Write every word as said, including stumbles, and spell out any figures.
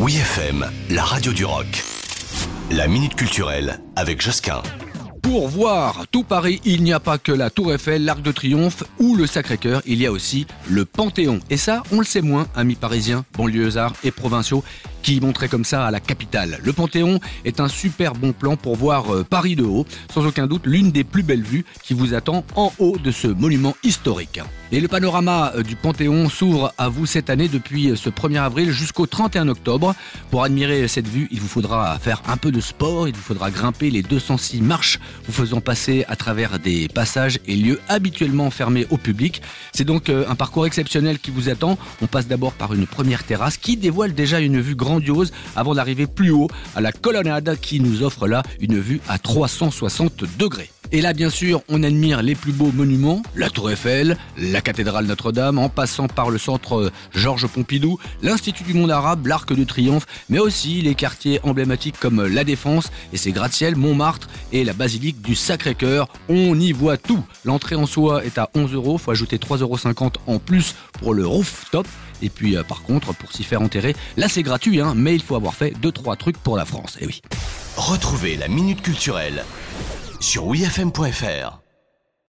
Oui F M, la radio du rock. La minute culturelle avec Josquin. Pour voir tout Paris, il n'y a pas que la Tour Eiffel, l'Arc de Triomphe ou le Sacré-Cœur, il y a aussi le Panthéon. Et ça, on le sait moins, amis parisiens, banlieusards et provinciaux, qui montraient comme ça à la capitale. Le Panthéon est un super bon plan pour voir euh, Paris de haut, sans aucun doute l'une des plus belles vues qui vous attend en haut de ce monument historique. Et le panorama euh, du Panthéon s'ouvre à vous cette année depuis euh, ce premier avril jusqu'au trente et un octobre. Pour admirer cette vue, il vous faudra faire un peu de sport, il vous faudra grimper les deux cent six marches, vous faisant passer à travers des passages et lieux habituellement fermés au public. C'est donc euh, un parcours exceptionnel qui vous attend. On passe d'abord par une première terrasse qui dévoile déjà une vue grandiose avant d'arriver plus haut à la colonnade qui nous offre là une vue à trois cent soixante degrés. Et là, bien sûr, on admire les plus beaux monuments, la Tour Eiffel, la cathédrale Notre-Dame, en passant par le centre Georges Pompidou, l'Institut du monde arabe, l'Arc de Triomphe, mais aussi les quartiers emblématiques comme la Défense et ses gratte-ciels, Montmartre et la basilique du Sacré-Cœur. On y voit tout. L'entrée en soi est à onze euros, il faut ajouter trois euros cinquante en plus pour le rooftop. Et puis, euh, par contre, pour s'y faire enterrer, là c'est gratuit, hein, mais il faut avoir fait deux trois trucs pour la France. Et oui. Retrouvez la minute culturelle sur oui f m point f r.